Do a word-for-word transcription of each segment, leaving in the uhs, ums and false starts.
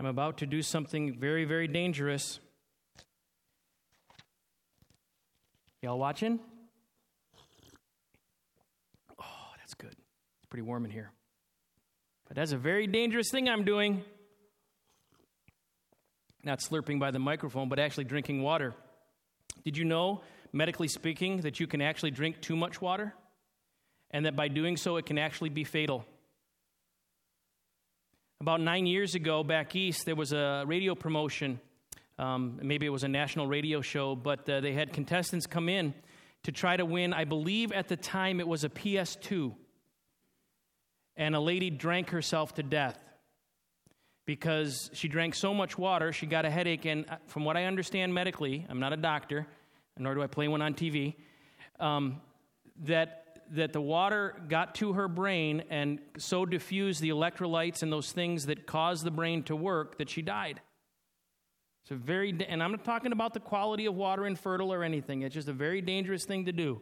I'm about to do something very, very dangerous. Y'all watching? Oh, that's good. It's pretty warm in here. But that's a very dangerous thing I'm doing. Not slurping by the microphone, but actually drinking water. Did you know, medically speaking, that you can actually drink too much water? And that by doing so, it can actually be fatal. About nine years ago, back east, there was a radio promotion. Um, maybe it was a national radio show, but uh, they had contestants come in to try to win, I believe at the time it was a P S two. And a lady drank herself to death because she drank so much water, she got a headache. And from what I understand medically, I'm not a doctor, nor do I play one on T V, um, that that the water got to her brain and so diffused the electrolytes and those things that cause the brain to work that she died. It's a very, and I'm not talking about the quality of water in Fertile or anything. It's just a very dangerous thing to do.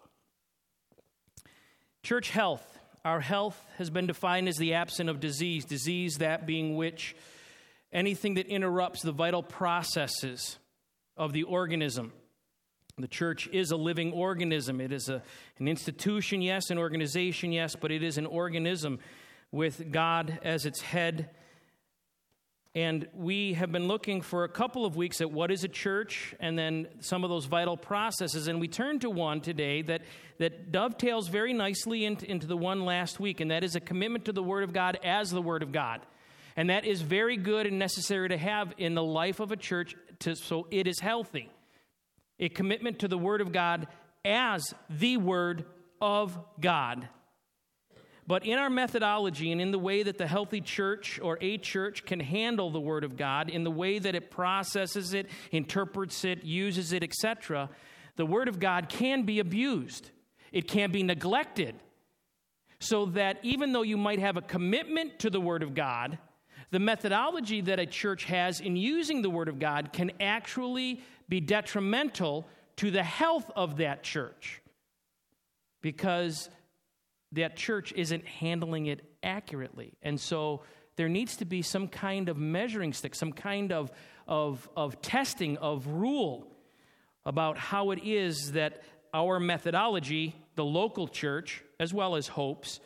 Church health. Our health has been defined as the absence of disease. Disease, that being which anything that interrupts the vital processes of the organism. The church is a living organism. It is a, an institution, yes, an organization, yes, but it is an organism with God as its head. And we have been looking for a couple of weeks at what is a church and then some of those vital processes. And we turn to one today that, that dovetails very nicely into, into the one last week, and that is a commitment to the Word of God as the Word of God. And that is very good and necessary to have in the life of a church to, so it is healthy. A commitment to the Word of God as the Word of God. But in our methodology and in the way that the healthy church or a church can handle the Word of God, in the way that it processes it, interprets it, uses it, et cetera, the Word of God can be abused. It can be neglected. So that even though you might have a commitment to the Word of God, the methodology that a church has in using the Word of God can actually be detrimental to the health of that church because that church isn't handling it accurately. And so there needs to be some kind of measuring stick, some kind of, of, of testing, of rule about how it is that our methodology, the local church, as well as Hope's,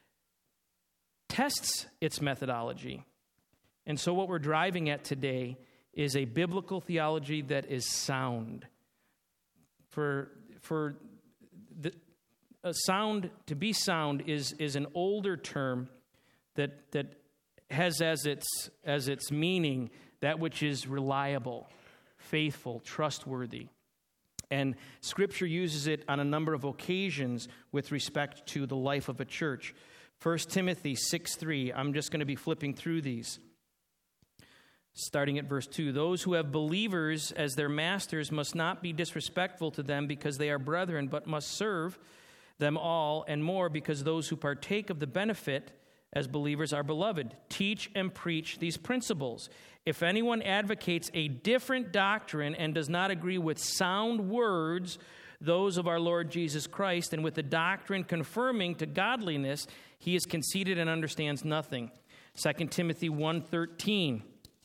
tests its methodology. And so what we're driving at today is a biblical theology that is sound. For for the a sound to be sound is is an older term that that has as its as its meaning that which is reliable, faithful, trustworthy. And Scripture uses it on a number of occasions with respect to the life of a church. First Timothy six three, I'm just going to be flipping through these. Starting at verse two, those who have believers as their masters must not be disrespectful to them because they are brethren, but must serve them all and more because those who partake of the benefit as believers are beloved. Teach and preach these principles. If anyone advocates a different doctrine and does not agree with sound words, those of our Lord Jesus Christ, and with the doctrine confirming to godliness, he is conceited and understands nothing. Second Timothy one thirteen.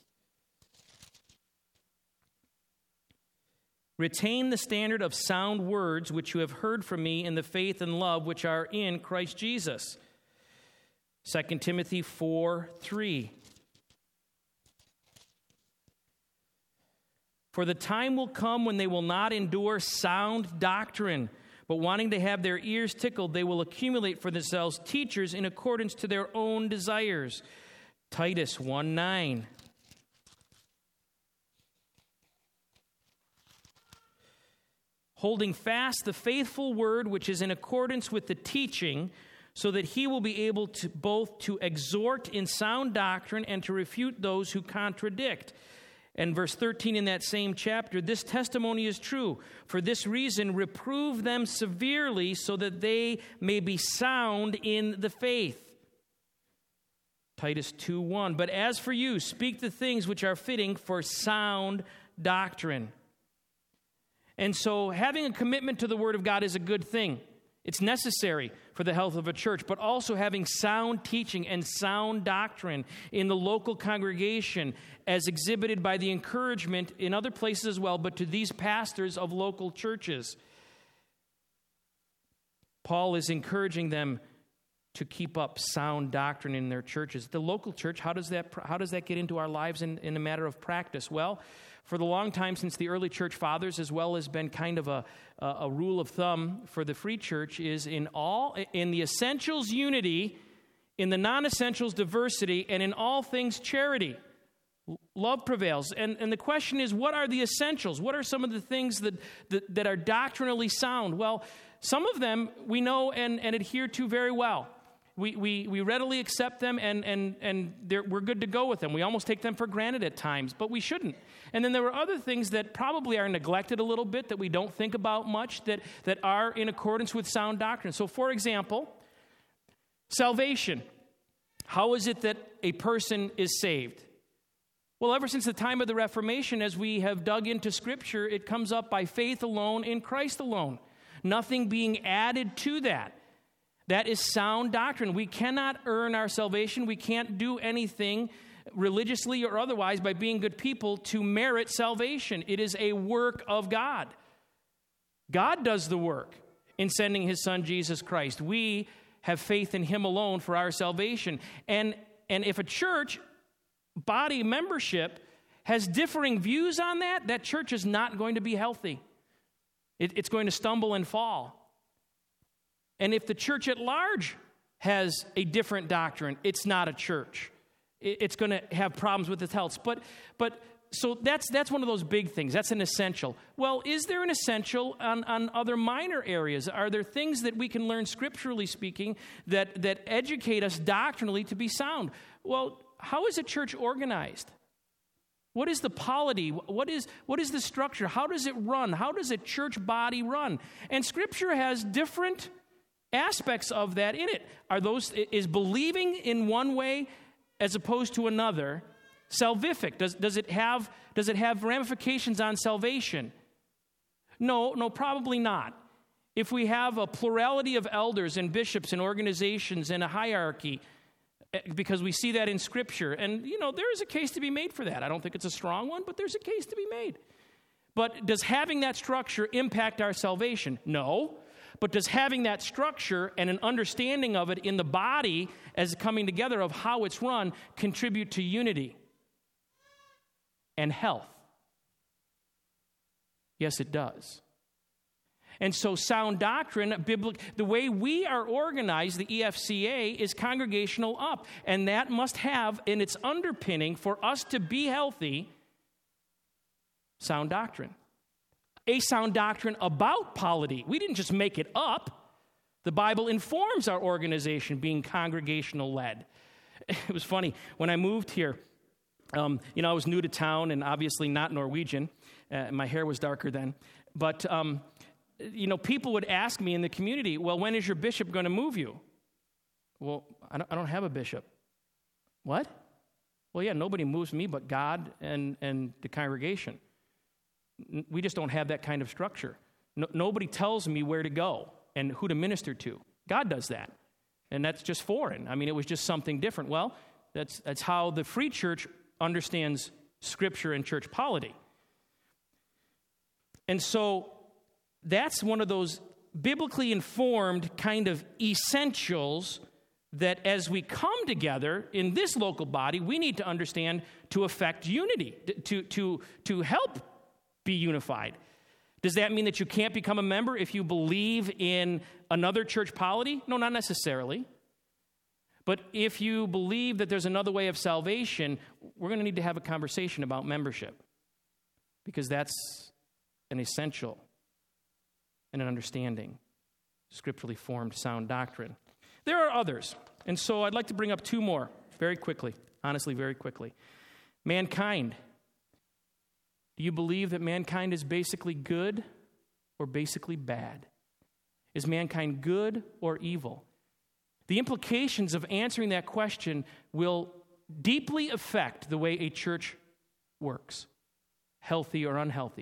Retain the standard of sound words which you have heard from me in the faith and love which are in Christ Jesus. Second Timothy four three. For the time will come when they will not endure sound doctrine, but wanting to have their ears tickled, they will accumulate for themselves teachers in accordance to their own desires. Titus one nine. Holding fast the faithful word which is in accordance with the teaching, so that he will be able to both to exhort in sound doctrine and to refute those who contradict. And verse thirteen in that same chapter, this testimony is true. For this reason, reprove them severely so that they may be sound in the faith. Titus two one. But as for you, speak the things which are fitting for sound doctrine. And so having a commitment to the Word of God is a good thing. It's necessary for the health of a church, but also having sound teaching and sound doctrine in the local congregation as exhibited by the encouragement in other places as well, but to these pastors of local churches. Paul is encouraging them to keep up sound doctrine in their churches. The local church, how does that how does that get into our lives in, in a matter of practice? Well, for the long time since the early church fathers, as well as been kind of a, a, a rule of thumb for the free church, is in all in the essentials unity, in the non-essentials diversity, and in all things charity. Love prevails. And, and the question is, what are the essentials? What are some of the things that, that, that are doctrinally sound? Well, some of them we know and, and adhere to very well. We we we readily accept them, and and and we're good to go with them. We almost take them for granted at times, but we shouldn't. And then there are other things that probably are neglected a little bit, that we don't think about much, that, that are in accordance with sound doctrine. So, for example, salvation. How is it that a person is saved? Well, ever since the time of the Reformation, as we have dug into Scripture, it comes up by faith alone in Christ alone. Nothing being added to that. That is sound doctrine. We cannot earn our salvation. We can't do anything religiously or otherwise by being good people to merit salvation. It is a work of God. God does the work in sending his Son, Jesus Christ. We have faith in him alone for our salvation. And, and if a church body membership has differing views on that, that church is not going to be healthy. It, it's going to stumble and fall. And if the church at large has a different doctrine, it's not a church. It, it's going to have problems with its health. But, but so that's that's one of those big things. That's an essential. Well, is there an essential on, on other minor areas? Are there things that we can learn scripturally speaking that, that educate us doctrinally to be sound? Well, how is a church organized? What is the polity? What is, what is the structure? How does it run? How does a church body run? And Scripture has different aspects of that in it. Are those, is believing in one way as opposed to another salvific? Does, does it have, does it have ramifications on salvation? No, no, probably not. If we have a plurality of elders and bishops and organizations and a hierarchy, because we see that in Scripture, and, you know, there is a case to be made for that. I don't think it's a strong one, but there's a case to be made. But does having that structure impact our salvation? No. But does having that structure and an understanding of it in the body as coming together of how it's run contribute to unity and health? Yes, it does. And so sound doctrine, biblical, the way we are organized, the E F C A, is congregational up. And that must have in its underpinning, for us to be healthy, sound doctrine. A sound doctrine about polity. We didn't just make it up. The Bible informs our organization being congregational led. It was funny, when I moved here, um, you know, I was new to town and obviously not Norwegian. Uh, my hair was darker then. But, um, you know, people would ask me in the community, well, when is your bishop going to move you? Well, I don't, I don't have a bishop. What? Well, yeah, nobody moves me but God and, and the congregation. We just don't have that kind of structure. No, nobody tells me where to go and who to minister to. God does that. And that's just foreign. I mean, it was just something different. Well, that's that's how the free church understands Scripture and church polity. And so that's one of those biblically informed kind of essentials that as we come together in this local body, we need to understand to affect unity, to, to, to help be unified. Does that mean that you can't become a member if you believe in another church polity? No, not necessarily. But if you believe that there's another way of salvation, we're going to need to have a conversation about membership, because that's an essential and an understanding, scripturally formed sound doctrine. There are others, and so I'd like to bring up two more very quickly, honestly, very quickly. Mankind. Do you believe that mankind is basically good or basically bad? Is mankind good or evil? The implications of answering that question will deeply affect the way a church works, healthy or unhealthy.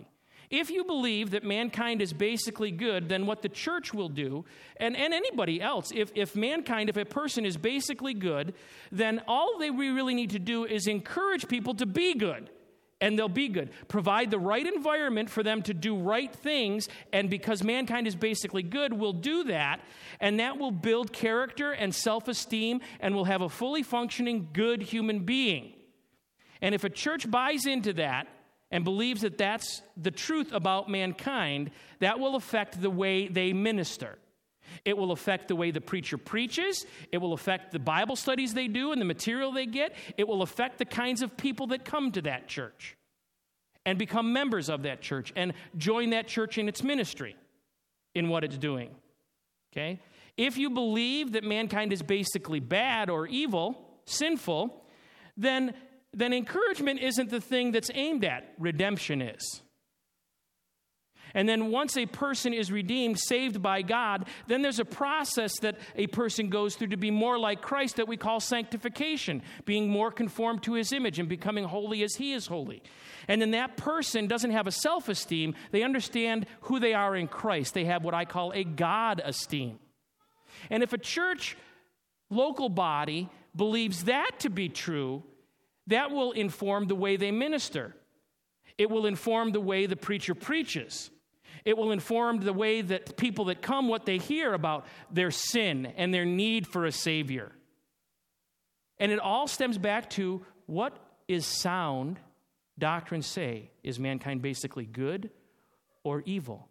If you believe that mankind is basically good, then what the church will do, and, and anybody else, if, if mankind, if a person is basically good, then all they we really need to do is encourage people to be good, and they'll be good. Provide the right environment for them to do right things, and because mankind is basically good, we'll do that, and that will build character and self-esteem, and we'll have a fully functioning, good human being. And if a church buys into that, and believes that that's the truth about mankind, that will affect the way they minister. It will affect the way the preacher preaches. It will affect the Bible studies they do and the material they get. It will affect the kinds of people that come to that church and become members of that church and join that church in its ministry, in what it's doing. Okay? If you believe that mankind is basically bad or evil, sinful, then then encouragement isn't the thing that's aimed at. Redemption is. And then once a person is redeemed, saved by God, then there's a process that a person goes through to be more like Christ that we call sanctification, being more conformed to his image and becoming holy as he is holy. And then that person doesn't have a self-esteem. They understand who they are in Christ. They have what I call a God esteem. And if a church, local body, believes that to be true, that will inform the way they minister. It will inform the way the preacher preaches. It will inform the way that people that come, what they hear about their sin and their need for a Savior. And it all stems back to, what is sound doctrine say? Is mankind basically good or evil?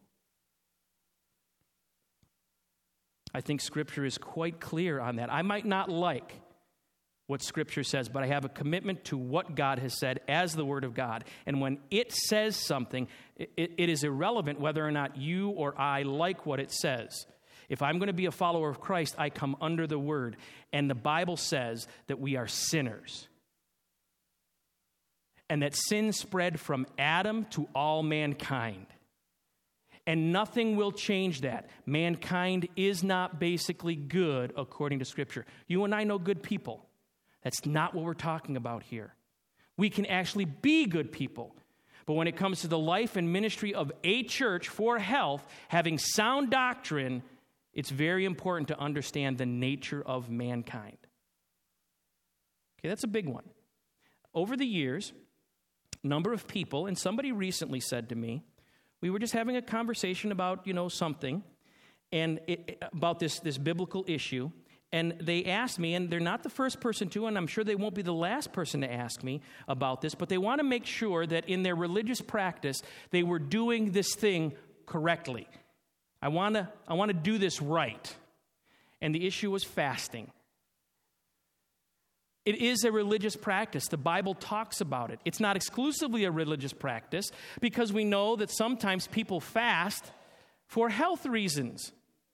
I think Scripture is quite clear on that. I might not like what Scripture says, but I have a commitment to what God has said as the Word of God. And when it says something, it, it is irrelevant whether or not you or I like what it says. If I'm going to be a follower of Christ, I come under the Word. And the Bible says that we are sinners. And that sin spread from Adam to all mankind. And nothing will change that. Mankind is not basically good according to Scripture. You and I know good people. That's not what we're talking about here. We can actually be good people. But when it comes to the life and ministry of a church for health, having sound doctrine, it's very important to understand the nature of mankind. Okay, that's a big one. Over the years, a number of people, and somebody recently said to me, we were just having a conversation about, you know, something, and it, about this, this biblical issue. And they asked me, and they're not the first person to, and I'm sure they won't be the last person to ask me about this, but they want to make sure that in their religious practice, they were doing this thing correctly. I want to I want to do this right. And the issue was fasting. It is a religious practice. The Bible talks about it. It's not exclusively a religious practice because we know that sometimes people fast for health reasons.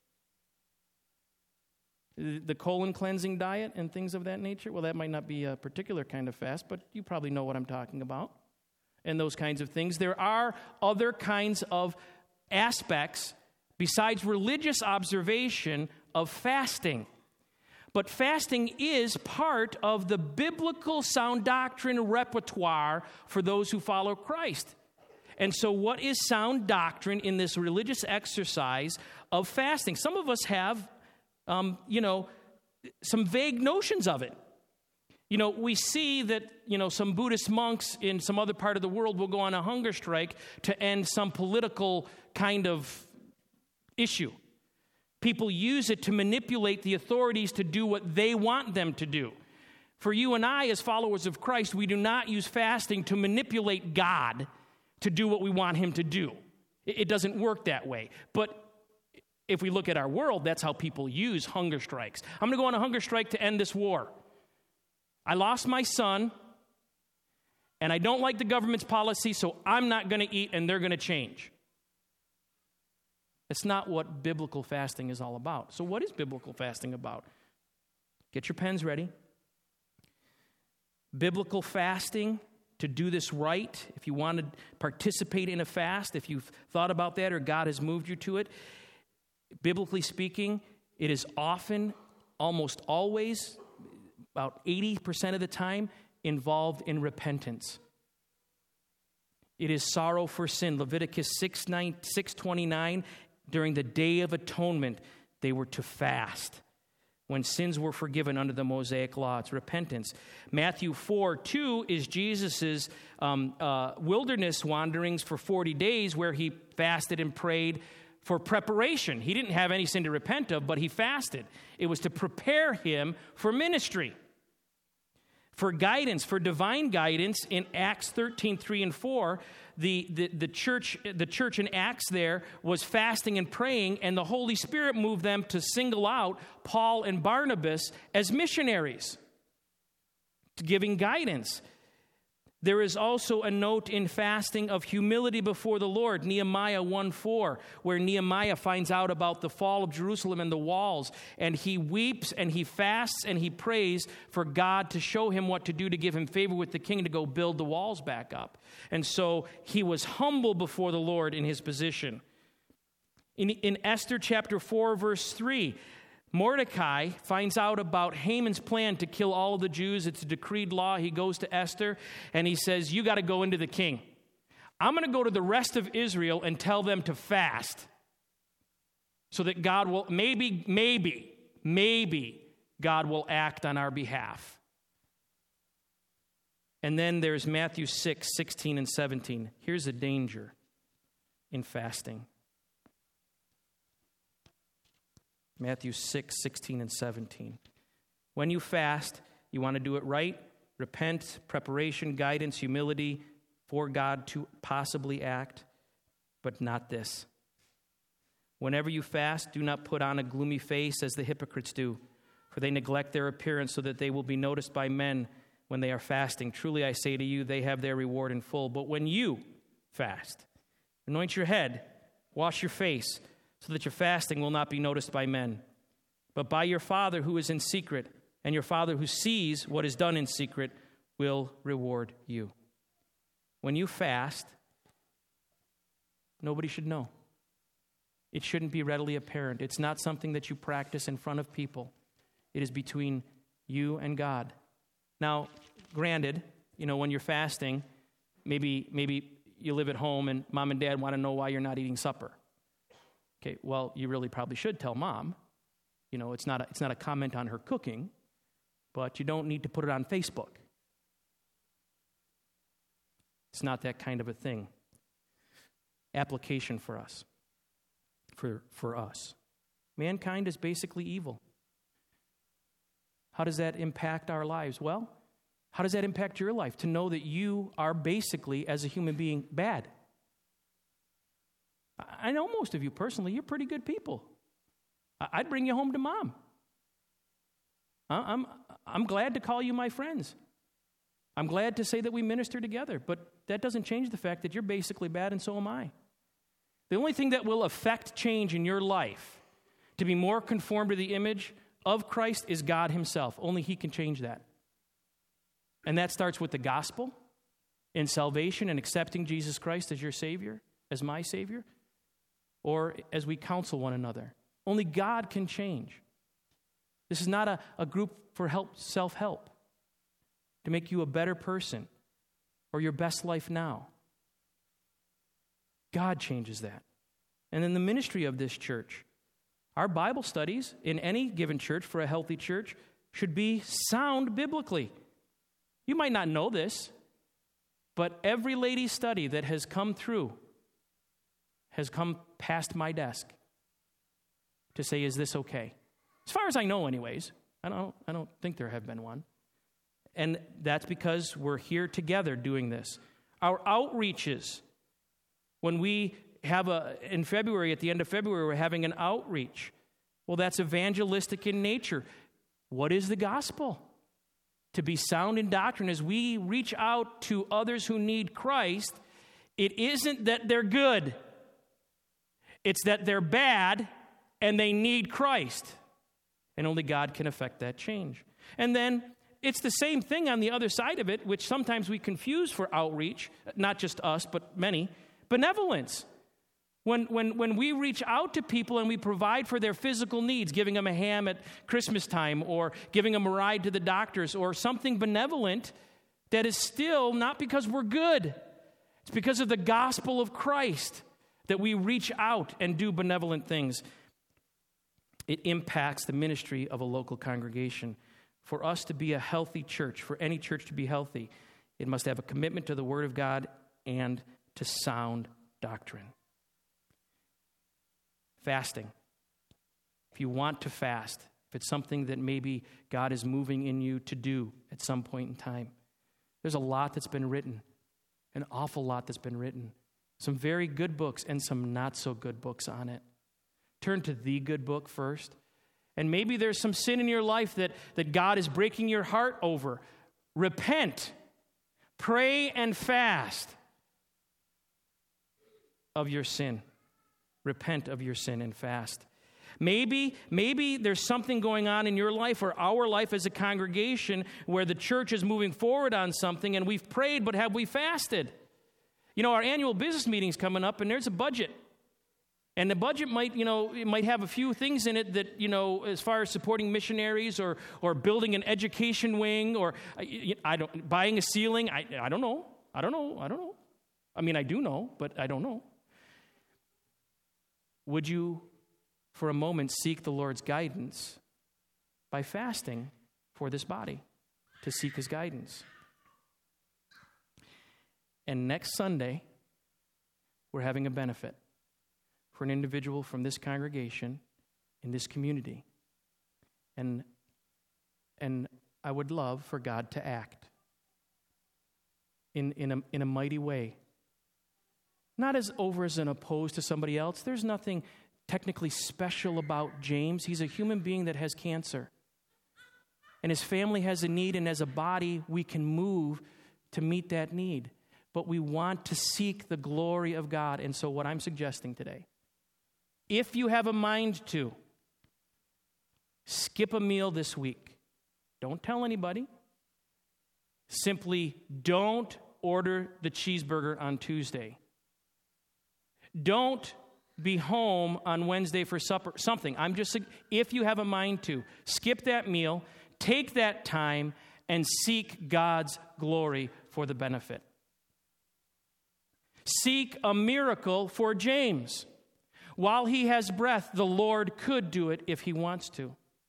The colon cleansing diet and things of that nature, well, that might not be a particular kind of fast, but you probably know what I'm talking about. And those kinds of things. There are other kinds of aspects besides religious observation of fasting. But fasting is part of the biblical sound doctrine repertoire for those who follow Christ. And so what is sound doctrine in this religious exercise of fasting? Some of us have Um, you know, some vague notions of it. You know, we see that, you know, some Buddhist monks in some other part of the world will go on a hunger strike to end some political kind of issue. People use it to manipulate the authorities to do what they want them to do. For you and I, as followers of Christ, we do not use fasting to manipulate God to do what we want him to do. It, it doesn't work that way. But if we look at our world, that's how people use hunger strikes. I'm going to go on a hunger strike to end this war. I lost my son, and I don't like the government's policy, so I'm not going to eat, and they're going to change. That's not what biblical fasting is all about. So what is biblical fasting about? Get your pens ready. Biblical fasting, to do this right, if you want to participate in a fast, if you've thought about that or God has moved you to it, biblically speaking, it is often, almost always, about eighty percent of the time, involved in repentance. It is sorrow for sin. Leviticus six twenty-nine, during the Day of Atonement, they were to fast. When sins were forgiven under the Mosaic law, it's repentance. Matthew four two is Jesus' um, uh, wilderness wanderings for forty days, where he fasted and prayed for preparation. He didn't have any sin to repent of, but he fasted. It was to prepare him for ministry. For guidance, for divine guidance, in Acts thirteen three and four, the, the, the, church, the church in Acts there was fasting and praying, and the Holy Spirit moved them to single out Paul and Barnabas as missionaries, giving guidance. There is also a note in fasting of humility before the Lord, Nehemiah one four, where Nehemiah finds out about the fall of Jerusalem and the walls, and he weeps and he fasts and he prays for God to show him what to do to give him favor with the king to go build the walls back up. And so he was humble before the Lord in his position. In, in Esther chapter four, verse three, Mordecai finds out about Haman's plan to kill all of the Jews. It's a decreed law. He goes to Esther and he says, you got to go into the king. I'm going to go to the rest of Israel and tell them to fast so that God will, maybe, maybe, maybe God will act on our behalf. And then there's Matthew six sixteen and seventeen. Here's a danger in fasting. Matthew six sixteen and seventeen. When you fast, you want to do it right. Repent, preparation, guidance, humility for God to possibly act, but not this. Whenever you fast, do not put on a gloomy face as the hypocrites do, for they neglect their appearance so that they will be noticed by men when they are fasting. Truly I say to you, they have their reward in full. But when you fast, anoint your head, wash your face, so that your fasting will not be noticed by men, but by your Father who is in secret, and your Father who sees what is done in secret will reward you. When you fast, nobody should know. It shouldn't be readily apparent. It's not something that you practice in front of people. It is between you and God. Now, granted, you know, when you're fasting, maybe maybe you live at home and mom and dad want to know why you're not eating supper. Okay, well, you really probably should tell mom. You know, it's not a, it's not a comment on her cooking, but you don't need to put it on Facebook. It's not that kind of a thing. Application for us. For, for us. Mankind is basically evil. How does that impact our lives? Well, how does that impact your life? To know that you are basically, as a human being, bad. I know most of you personally, you're pretty good people. I'd bring you home to mom. I'm, I'm glad to call you my friends. I'm glad to say that we minister together, but that doesn't change the fact that you're basically bad and so am I. The only thing that will affect change in your life to be more conformed to the image of Christ is God himself. Only he can change that. And that starts with the gospel and salvation and accepting Jesus Christ as your Savior, as my Savior, or as we counsel one another. Only God can change. This is not a, a group for help, self-help, to make you a better person or your best life now. God changes that. And in the ministry of this church, our Bible studies in any given church for a healthy church should be sound biblically. You might not know this, but every ladies' study that has come through has come past my desk to say, is this okay? As far as I know, anyways. I don't, I don't think there have been one. And that's because we're here together doing this. Our outreaches, when we have a, in February, at the end of February, we're having an outreach. Well, that's evangelistic in nature. What is the gospel? To be sound in doctrine as we reach out to others who need Christ, it isn't that they're good. It's that they're bad and they need Christ. And only God can effect that change. And then it's the same thing on the other side of it, which sometimes we confuse for outreach, not just us, but many, benevolence. When, when, when we reach out to people and we provide for their physical needs, giving them a ham at Christmas time or giving them a ride to the doctors or something benevolent that is still not because we're good, It's because of the gospel of Christ that we reach out and do benevolent things. It impacts the ministry of a local congregation. For us to be a healthy church, for any church to be healthy, it must have a commitment to the Word of God and to sound doctrine. Fasting. If you want to fast, if it's something that maybe God is moving in you to do at some point in time, there's a lot that's been written, an awful lot that's been written. Some very good books and some not so good books on it. Turn to the good book first. And maybe there's some sin in your life that, that God is breaking your heart over. Repent. Pray and fast of your sin. Repent of your sin and fast. Maybe, maybe there's something going on in your life or our life as a congregation where the church is moving forward on something and we've prayed, but have we fasted? You know, our annual business meeting's coming up and there's a budget. And the budget might, you know, it might have a few things in it that, you know, as far as supporting missionaries or or building an education wing or I don't buying a ceiling. I I don't know. I don't know. I don't know. I mean, I do know, but I don't know. Would you, for a moment, seek the Lord's guidance by fasting for this body to seek His guidance? And next Sunday, we're having a benefit for an individual from this congregation in this community. And, and I would love for God to act in, in, a, in a mighty way. Not as over as an opposed to somebody else. There's nothing technically special about James. He's a human being that has cancer. And his family has a need, and as a body, we can move to meet that need. But we want to seek the glory of God. And so what I'm suggesting today, if you have a mind to, skip a meal this week. Don't tell anybody. Simply don't order the cheeseburger on Tuesday. Don't be home on Wednesday for supper, something. I'm just, if you have a mind to, skip that meal, take that time, and seek God's glory for the benefit. Seek a miracle for James. While he has breath, the Lord could do it if He wants to.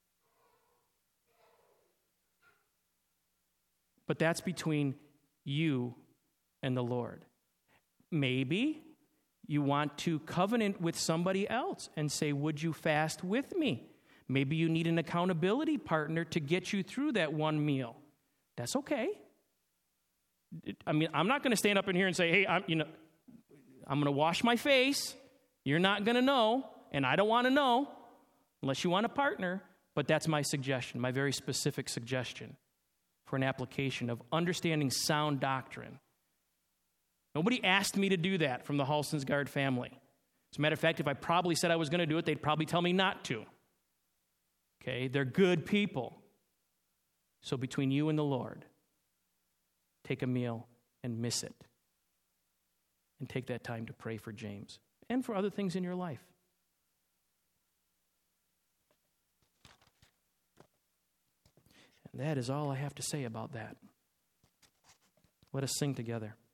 But that's between you and the Lord. Maybe you want to covenant with somebody else and say, would you fast with me? Maybe you need an accountability partner to get you through that one meal. That's okay. I mean, I'm not going to stand up in here and say, hey, I'm, you know, I'm going to wash my face. You're not going to know, and I don't want to know unless you want a partner, but that's my suggestion, my very specific suggestion for an application of understanding sound doctrine. Nobody asked me to do that from the Halstensgaard family. As a matter of fact, if I probably said I was going to do it, they'd probably tell me not to. Okay, they're good people. So between you and the Lord, take a meal and miss it. And take that time to pray for James. And for other things in your life. And that is all I have to say about that. Let us sing together.